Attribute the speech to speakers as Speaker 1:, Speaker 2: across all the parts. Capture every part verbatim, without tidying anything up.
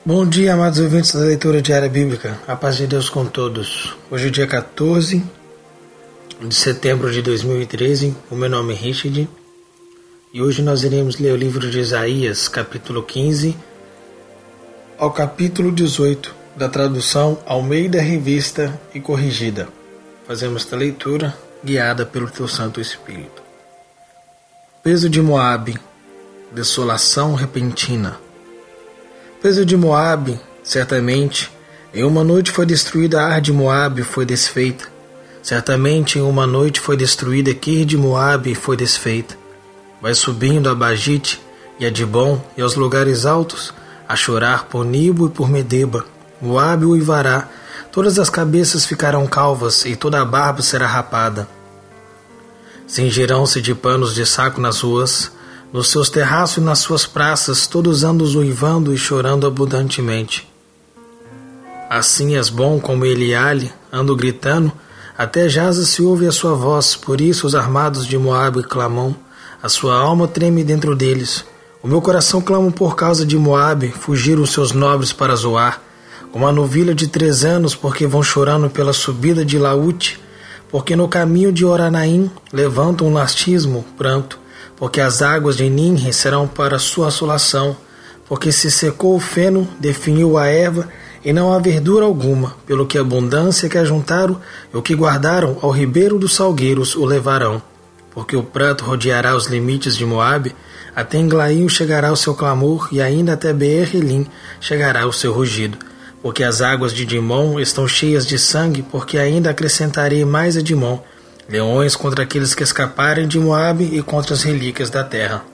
Speaker 1: Bom dia, amados ouvintes da leitura diária bíblica. A paz de Deus com todos. Hoje é dia quatorze de setembro de dois mil e treze. O meu nome é Richard e hoje nós iremos ler o livro de Isaías, capítulo quinze ao capítulo dezoito, da tradução Almeida Revista e Corrigida. Fazemos esta leitura guiada pelo teu Santo Espírito. Peso de Moabe, desolação repentina. Peso de Moabe, certamente, em uma noite foi destruída Ar de Moabe e foi desfeita. Certamente em uma noite foi destruída Quir de Moabe e foi desfeita. Vai subindo a Bagite e a Dibom e aos lugares altos, a chorar por Nibo e por Medeba. Moabe uivará, todas as cabeças ficarão calvas e toda a barba será rapada. Cingirão-se de panos de saco nas ruas, nos seus terraços e nas suas praças, todos andam uivando e chorando abundantemente. Assim Esbom como Eliale andam gritando, até Jaza se ouve a sua voz, por isso os armados de Moabe clamam, a sua alma treme dentro deles. O meu coração clama por causa de Moabe, fugiram os seus nobres para Zoar, como a novilha de três anos, porque vão chorando pela subida de Laute, porque no caminho de Oranaim levantam um lastismo, pranto, porque as águas de Ninre serão para sua assolação, porque se secou o feno, definiu a erva, e não há verdura alguma, pelo que a abundância que ajuntaram e o que guardaram ao ribeiro dos salgueiros o levarão. Porque o pranto rodeará os limites de Moabe, até Englaim chegará o seu clamor, e ainda até Beer-Elim chegará o seu rugido. Porque as águas de Dimon estão cheias de sangue, porque ainda acrescentarei mais a Dimon, leões contra aqueles que escaparem de Moabe e contra as relíquias da terra.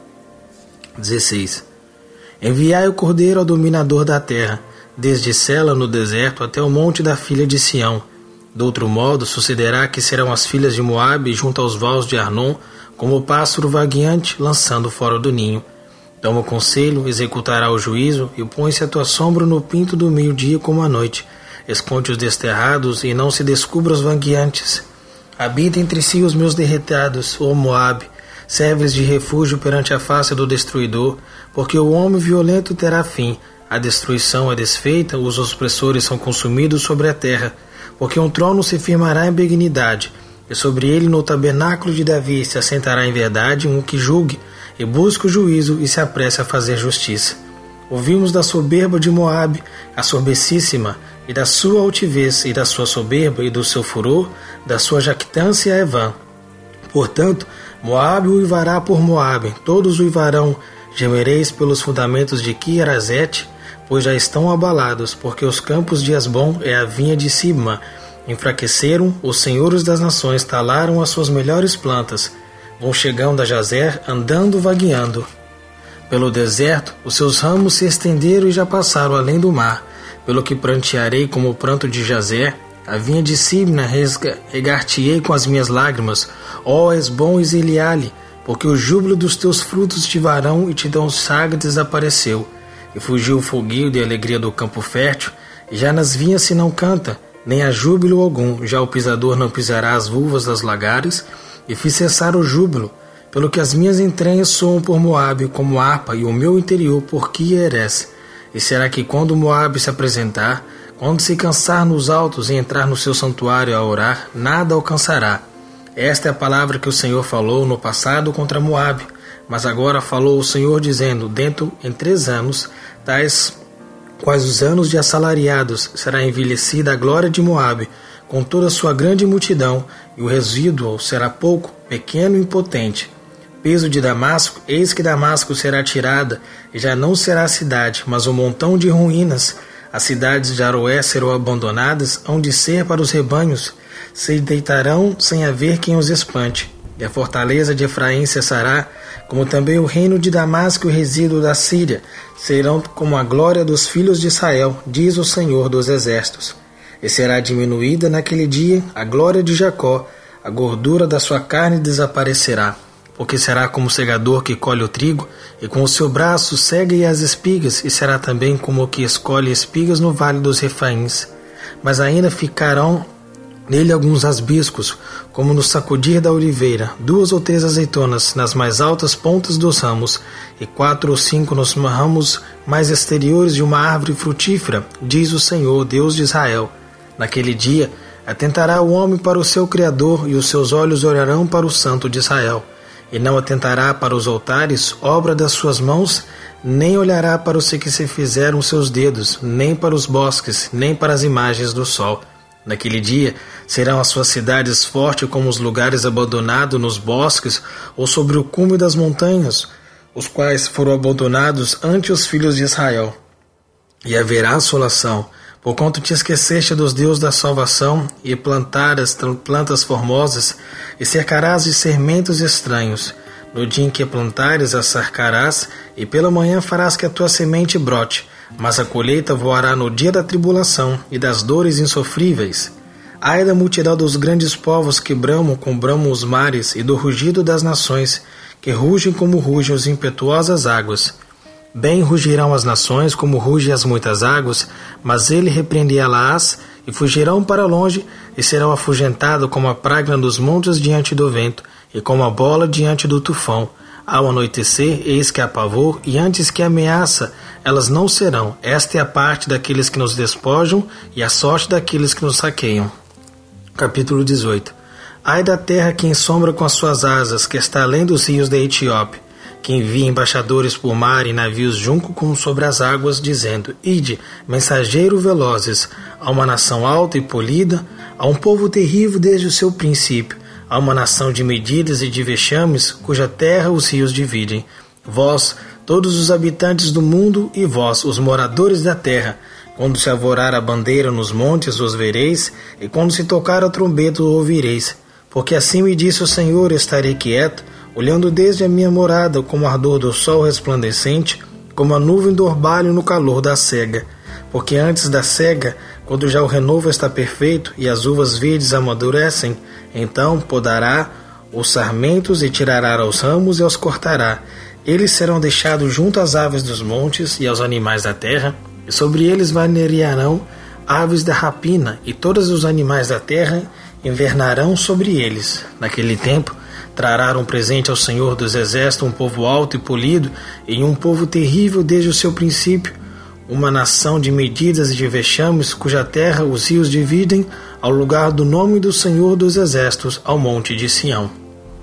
Speaker 1: dezesseis. Enviai o cordeiro ao dominador da terra, desde Sela no deserto até o monte da filha de Sião. De outro modo sucederá que serão as filhas de Moabe junto aos vales de Arnon, como o pássaro vagueante lançando fora do ninho. Toma o conselho, executará o juízo, e põe-se a tua sombra no pinto do meio-dia como a noite. Esconde os desterrados e não se descubra os vagueantes. Habita entre si os meus derretados, ó Moabe, serves de refúgio perante a face do destruidor, porque o homem violento terá fim, a destruição é desfeita, os opressores são consumidos sobre a terra, porque um trono se firmará em benignidade, e sobre ele no tabernáculo de Davi se assentará em verdade um que julgue, e busque o juízo e se apresse a fazer justiça. Ouvimos da soberba de Moabe, a soberbíssima, e da sua altivez, e da sua soberba, e do seu furor, da sua jactância é vã. Portanto, Moabe uivará por Moabe, todos uivarão, gemereis pelos fundamentos de Quirazete, pois já estão abalados, porque os campos de Esbom é a vinha de Sibma. Enfraqueceram, os senhores das nações talaram as suas melhores plantas, vão chegando a Jazer, andando vagueando. Pelo deserto, os seus ramos se estenderam e já passaram além do mar, pelo que prantearei como o pranto de Jazer, a vinha de Sibna regar-te-ei com as minhas lágrimas, ó Esbom e Eliale, porque o júbilo dos teus frutos te varão e te dão saga desapareceu, e fugiu o fogueio de alegria do campo fértil, e já nas vinhas se não canta, nem há júbilo algum, já o pisador não pisará as vulvas das lagares, e fiz cessar o júbilo, pelo que as minhas entranhas soam por Moabe como harpa e o meu interior por Quieres. E será que quando Moabe se apresentar, quando se cansar nos altos e entrar no seu santuário a orar, nada alcançará? Esta é a palavra que o Senhor falou no passado contra Moabe, mas agora falou o Senhor dizendo, dentro em três anos, tais quais os anos de assalariados, será envelhecida a glória de Moabe, com toda a sua grande multidão, e o resíduo será pouco, pequeno e impotente. Peso de Damasco, eis que Damasco será tirada, e já não será cidade, mas um montão de ruínas. As cidades de Aroé serão abandonadas, hão de ser para os rebanhos, se deitarão sem haver quem os espante. E a fortaleza de Efraim cessará, como também o reino de Damasco e o resíduo da Síria, serão como a glória dos filhos de Israel, diz o Senhor dos Exércitos. E será diminuída naquele dia a glória de Jacó, a gordura da sua carne desaparecerá. Porque será como o segador que colhe o trigo, e com o seu braço segue as espigas, e será também como o que escolhe espigas no vale dos Refaíns. Mas ainda ficarão Nele alguns asbiscos, como no sacudir da oliveira, duas ou três azeitonas nas mais altas pontas dos ramos, e quatro ou cinco nos ramos mais exteriores de uma árvore frutífera, diz o Senhor, Deus de Israel. Naquele dia, atentará o homem para o seu Criador, e os seus olhos olharão para o Santo de Israel. E não atentará para os altares, obra das suas mãos, nem olhará para os que se fizeram seus dedos, nem para os bosques, nem para as imagens do sol. Naquele dia, serão as suas cidades fortes como os lugares abandonados nos bosques ou sobre o cume das montanhas, os quais foram abandonados ante os filhos de Israel. E haverá assolação, porquanto te esqueceste dos deuses da salvação, e plantaras plantas formosas, e cercarás de sermentos estranhos. No dia em que plantares, as cercarás, e pela manhã farás que a tua semente brote, mas a colheita voará no dia da tribulação e das dores insofríveis. Ai da multidão dos grandes povos que bramam como bramam os mares, e do rugido das nações, que rugem como rugem os impetuosas águas. Bem rugirão as nações como rugem as muitas águas, mas ele repreendê-las, e fugirão para longe, e serão afugentados como a praga dos montes diante do vento, e como a bola diante do tufão. Ao anoitecer, eis que há pavor, e antes que ameaça, elas não serão. Esta é a parte daqueles que nos despojam, e a sorte daqueles que nos saqueiam. Capítulo dezoito. Ai da terra que ensombra com as suas asas, que está além dos rios da Etiópia, que envia embaixadores por mar e navios junco como sobre as águas, dizendo: Ide, mensageiro velozes, a uma nação alta e polida, a um povo terrível desde o seu princípio, a uma nação de medidas e de vexames, cuja terra os rios dividem. Vós, todos os habitantes do mundo, e vós, os moradores da terra, quando se avorar a bandeira nos montes, os vereis, e quando se tocar a trombeta, o ouvireis. Porque assim me disse o Senhor: estarei quieto, olhando desde a minha morada, como o ardor do sol resplandecente, como a nuvem do orvalho no calor da cega. Porque antes da cega, quando já o renovo está perfeito e as uvas verdes amadurecem, então podará os sarmentos e tirará os ramos e os cortará. Eles serão deixados junto às aves dos montes e aos animais da terra, e sobre eles vaneirarão aves da rapina, e todos os animais da terra invernarão sobre eles. Naquele tempo, trará um presente ao Senhor dos Exércitos um povo alto e polido, e um povo terrível desde o seu princípio, uma nação de medidas e de vexames, cuja terra os rios dividem, ao lugar do nome do Senhor dos Exércitos, ao monte de Sião.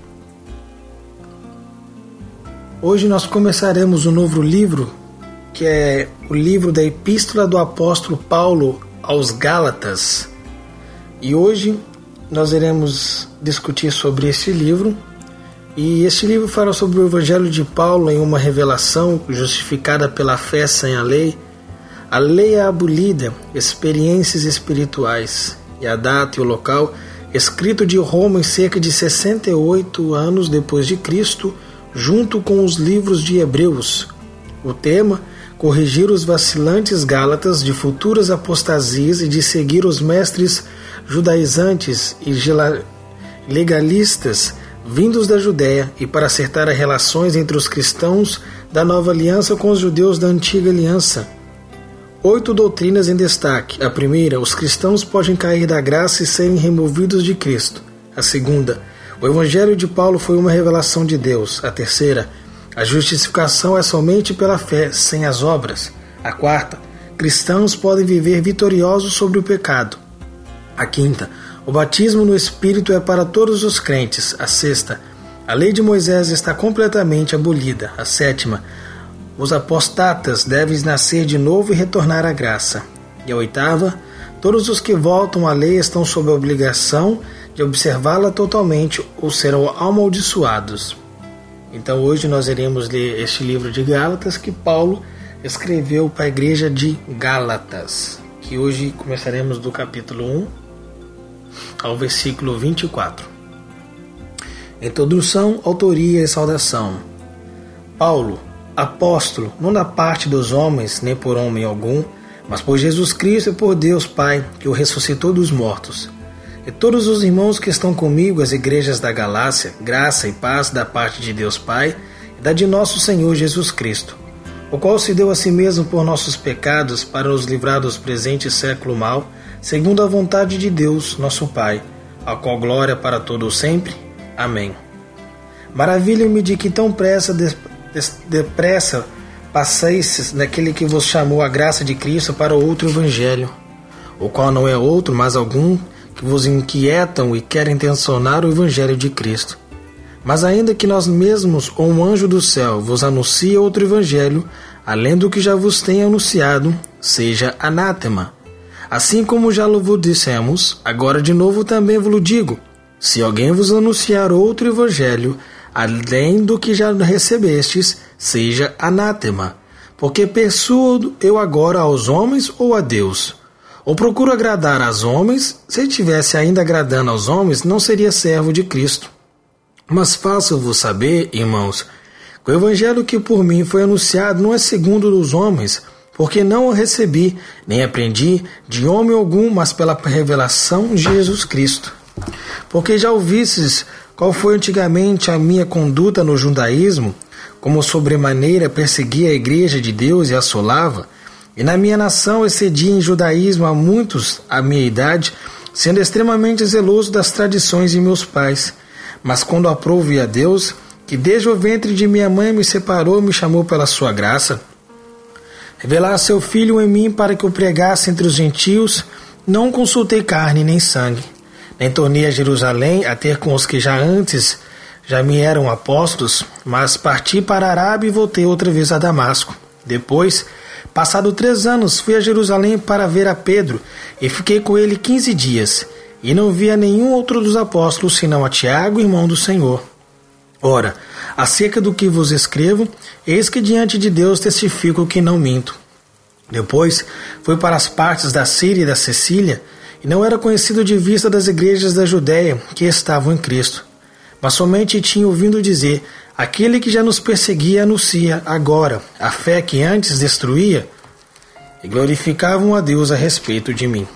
Speaker 1: Hoje nós começaremos um novo livro, que é o livro da Epístola do Apóstolo Paulo aos Gálatas. E hoje nós iremos discutir sobre este livro. E este livro fala sobre o Evangelho de Paulo em uma revelação justificada pela fé sem a lei. A lei é abolida, experiências espirituais, e a data e o local, escrito de Roma em cerca de sessenta e oito anos depois de Cristo, junto com os livros de Hebreus. O tema: corrigir os vacilantes gálatas de futuras apostasias e de seguir os mestres judaizantes e legalistas vindos da Judéia, e para acertar as relações entre os cristãos da nova aliança com os judeus da antiga aliança. Oito doutrinas em destaque. A primeira: os cristãos podem cair da graça e serem removidos de Cristo. A segunda: o Evangelho de Paulo foi uma revelação de Deus. A terceira: a justificação é somente pela fé, sem as obras. A quarta: cristãos podem viver vitoriosos sobre o pecado. A quinta: o batismo no Espírito é para todos os crentes. A sexta: a lei de Moisés está completamente abolida. A sétima: os apostatas devem nascer de novo e retornar à graça. E a oitava: todos os que voltam à lei estão sob a obrigação de observá-la totalmente ou serão amaldiçoados. Então hoje nós iremos ler este livro de Gálatas que Paulo escreveu para a igreja de Gálatas, que hoje começaremos do capítulo um ao versículo vinte e quatro. Introdução, autoria e saudação. Paulo, apóstolo, não da parte dos homens, nem por homem algum, mas por Jesus Cristo e por Deus Pai, que o ressuscitou dos mortos. E todos os irmãos que estão comigo, as igrejas da Galácia, graça e paz da parte de Deus Pai e da de nosso Senhor Jesus Cristo, o qual se deu a si mesmo por nossos pecados para nos livrar dos presentes século mau, segundo a vontade de Deus, nosso Pai, a qual glória para todo sempre. Amém. Maravilho-me de que tão pressa, des, des, depressa passeis daquele que vos chamou a graça de Cristo para outro evangelho, o qual não é outro, mas algum que vos inquietam e querem tensionar o evangelho de Cristo. Mas ainda que nós mesmos ou um anjo do céu vos anuncie outro evangelho, além do que já vos tenha anunciado, seja anátema. Assim como já vos dissemos, agora de novo também vos digo, se alguém vos anunciar outro evangelho, além do que já recebestes, seja anátema. Porque persuado eu agora aos homens ou a Deus? Ou procuro agradar aos homens? Se estivesse ainda agradando aos homens, não seria servo de Cristo. Mas faço-vos saber, irmãos, que o evangelho que por mim foi anunciado não é segundo os homens, porque não o recebi, nem aprendi de homem algum, mas pela revelação de Jesus Cristo. Porque já ouvistes qual foi antigamente a minha conduta no judaísmo, como sobremaneira perseguia a igreja de Deus e assolava, e na minha nação excedia em judaísmo a muitos à minha idade, sendo extremamente zeloso das tradições de meus pais. Mas quando aprouve a Deus, que desde o ventre de minha mãe me separou e me chamou pela sua graça, revelar seu Filho em mim para que eu pregasse entre os gentios, não consultei carne nem sangue, nem tornei a Jerusalém a ter com os que já antes já me eram apóstolos, mas parti para a Arábia e voltei outra vez a Damasco. Depois, passado três anos, fui a Jerusalém para ver a Pedro e fiquei com ele quinze dias. E não via nenhum outro dos apóstolos, senão a Tiago, irmão do Senhor. Ora, acerca do que vos escrevo, eis que diante de Deus testifico que não minto. Depois, fui para as partes da Síria e da Sicília, e não era conhecido de vista das igrejas da Judéia que estavam em Cristo. Mas somente tinha ouvido dizer, aquele que já nos perseguia anuncia agora a fé que antes destruía, e glorificavam a Deus a respeito de mim.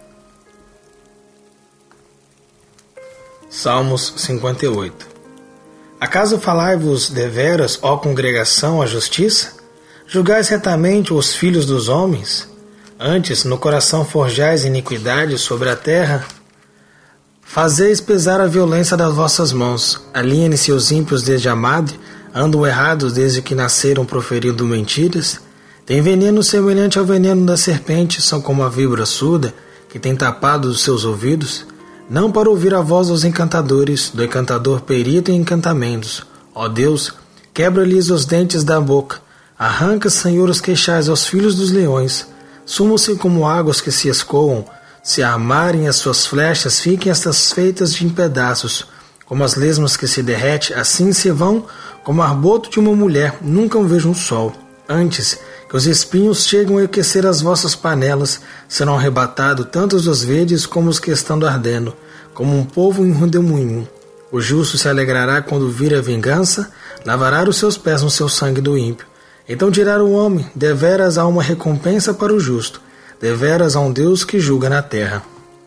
Speaker 1: Salmos cinquenta e oito. Acaso falai-vos deveras, ó congregação, a justiça? Julgais retamente os filhos dos homens? Antes, no coração forjais iniquidade sobre a terra? Fazeis pesar a violência das vossas mãos. Aliem-se os ímpios desde a madre, andam errados desde que nasceram proferindo mentiras? Tem veneno semelhante ao veneno da serpente, são como a víbora surda, que tem tapado os seus ouvidos? Não para ouvir a voz dos encantadores, do encantador perito em encantamentos. Ó Deus, quebra-lhes os dentes da boca. Arranca, Senhor, os queixais aos filhos dos leões. Sumam-se como águas que se escoam. Se armarem as suas flechas, fiquem estas feitas de em pedaços. Como as lesmas que se derrete, assim se vão, como o arboto de uma mulher, nunca vejam o sol. Antes que os espinhos cheguem a aquecer as vossas panelas, serão arrebatados tantos os verdes como os que estão ardendo, como um povo em redemoinho. O justo se alegrará quando vir a vingança, lavará os seus pés no seu sangue do ímpio. Então dirá o homem, deveras há uma recompensa para o justo, deveras há um Deus que julga na terra.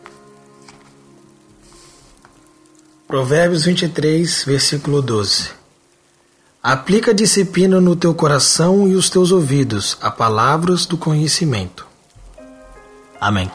Speaker 1: Provérbios vinte e três, versículo doze. Aplica a disciplina no teu coração e os teus ouvidos, a palavras do conhecimento. Amém.